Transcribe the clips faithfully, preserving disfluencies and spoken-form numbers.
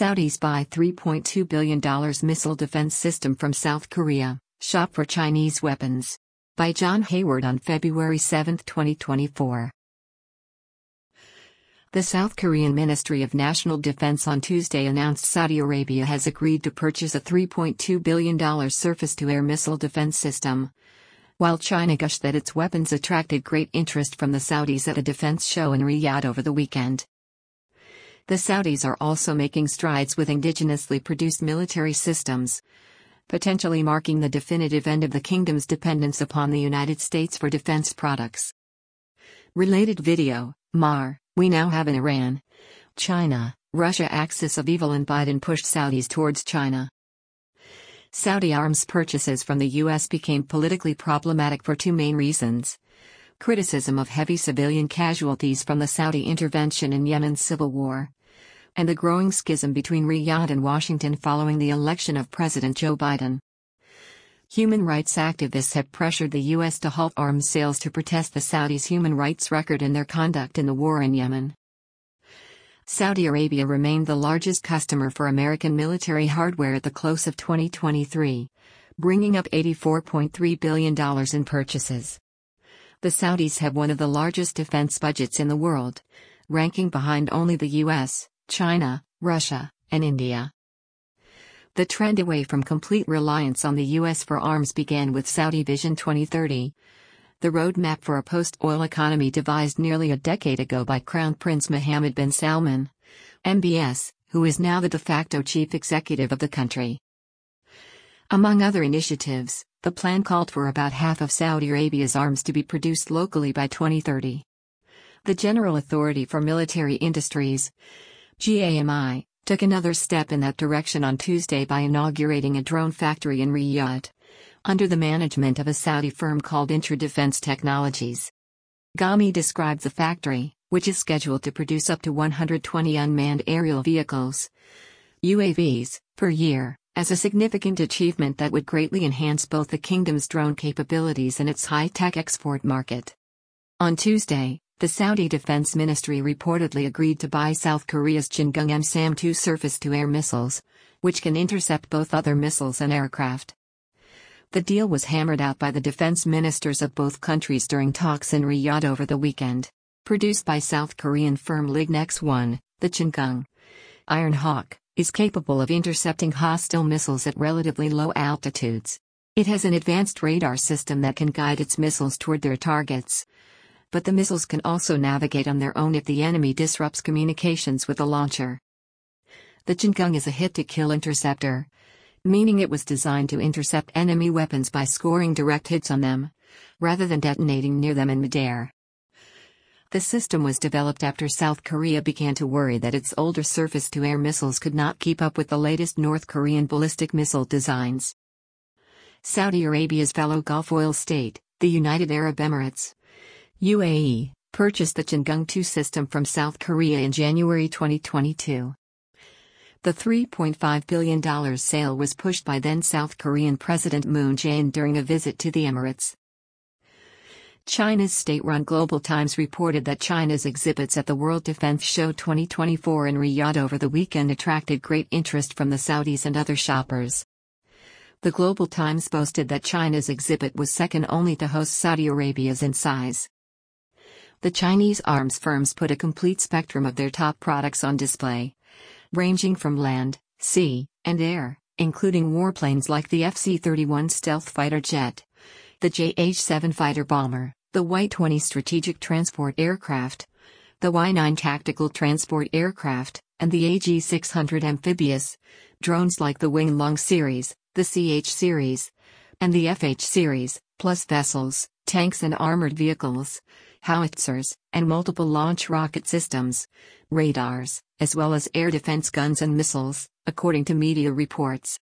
Saudis buy three point two billion dollars missile defense system from South Korea, shop for Chinese weapons. By John Hayward on February seventh, twenty twenty-four. The South Korean Ministry of National Defense on Tuesday announced Saudi Arabia has agreed to purchase a three point two billion dollars surface-to-air missile defense system, while China gushed that its weapons attracted great interest from the Saudis at a defense show in Riyadh over the weekend. The Saudis are also making strides with indigenously produced military systems, potentially marking the definitive end of the kingdom's dependence upon the United States for defense products. Related video, Mar, we now have an Iran, China, Russia axis of evil, and Biden pushed Saudis towards China. Saudi arms purchases from the U S became politically problematic for two main reasons: criticism of heavy civilian casualties from the Saudi intervention in Yemen's civil war, and the growing schism between Riyadh and Washington following the election of President Joe Biden. Human rights activists have pressured the U S to halt arms sales to protest the Saudis' human rights record and their conduct in the war in Yemen. Saudi Arabia remained the largest customer for American military hardware at the close of twenty twenty-three, bringing up eighty-four point three billion dollars in purchases. The Saudis have one of the largest defense budgets in the world, ranking behind only the U S, China, Russia, and India. The trend away from complete reliance on the U S for arms began with Saudi Vision twenty thirty, the roadmap for a post-oil economy devised nearly a decade ago by Crown Prince Mohammed bin Salman, M B S, who is now the de facto chief executive of the country. Among other initiatives, the plan called for about half of Saudi Arabia's arms to be produced locally by twenty thirty. The General Authority for Military Industries, G A M I, took another step in that direction on Tuesday by inaugurating a drone factory in Riyadh, under the management of a Saudi firm called Intra Defense Technologies. G A M I described the factory, which is scheduled to produce up to one hundred twenty unmanned aerial vehicles, U A Vs, per year, as a significant achievement that would greatly enhance both the kingdom's drone capabilities and its high-tech export market. On Tuesday, the Saudi Defense Ministry reportedly agreed to buy South Korea's Chungung M SAM two surface-to-air missiles, which can intercept both other missiles and aircraft. The deal was hammered out by the defense ministers of both countries during talks in Riyadh over the weekend. Produced by South Korean firm Lignex one, the Chungung Iron Hawk is capable of intercepting hostile missiles at relatively low altitudes. It has an advanced radar system that can guide its missiles toward their targets, but the missiles can also navigate on their own if the enemy disrupts communications with the launcher. The Chungung is a hit-to-kill interceptor, meaning it was designed to intercept enemy weapons by scoring direct hits on them, rather than detonating near them in midair. The system was developed after South Korea began to worry that its older surface-to-air missiles could not keep up with the latest North Korean ballistic missile designs. Saudi Arabia's fellow Gulf oil state, the United Arab Emirates, U A E, purchased the Chungung two system from South Korea in January twenty twenty-two. The three point five billion dollars sale was pushed by then South Korean President Moon Jae-in during a visit to the Emirates. China's state-run Global Times reported that China's exhibits at the World Defense Show twenty twenty-four in Riyadh over the weekend attracted great interest from the Saudis and other shoppers. The Global Times boasted that China's exhibit was second only to host Saudi Arabia's in size. The Chinese arms firms put a complete spectrum of their top products on display, ranging from land, sea, and air, including warplanes like the F C thirty-one stealth fighter jet, the J H seven fighter bomber, the Y twenty strategic transport aircraft, the Y nine tactical transport aircraft, and the A G six hundred amphibious drones like the Winglong series, the C H series, and the F H series, plus vessels, tanks and armored vehicles, howitzers, and multiple launch rocket systems, radars, as well as air defense guns and missiles, according to media reports.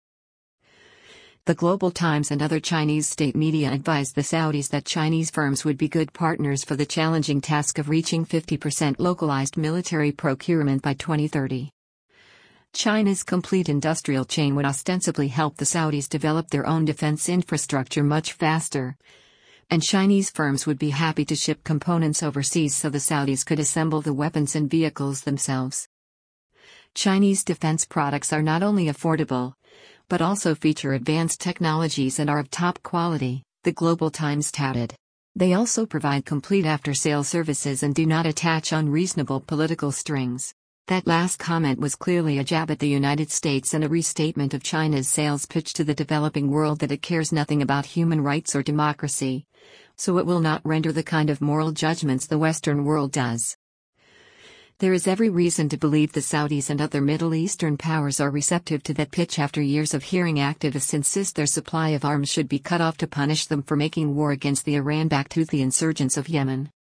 The Global Times and other Chinese state media advised the Saudis that Chinese firms would be good partners for the challenging task of reaching fifty percent localized military procurement by twenty thirty. China's complete industrial chain would ostensibly help the Saudis develop their own defense infrastructure much faster, and Chinese firms would be happy to ship components overseas so the Saudis could assemble the weapons and vehicles themselves. Chinese defense products are not only affordable, but also feature advanced technologies and are of top quality, the Global Times touted. They also provide complete after-sale services and do not attach unreasonable political strings. That last comment was clearly a jab at the United States and a restatement of China's sales pitch to the developing world that it cares nothing about human rights or democracy, so it will not render the kind of moral judgments the Western world does. There is every reason to believe the Saudis and other Middle Eastern powers are receptive to that pitch after years of hearing activists insist their supply of arms should be cut off to punish them for making war against the Iran-backed Houthi insurgents of Yemen.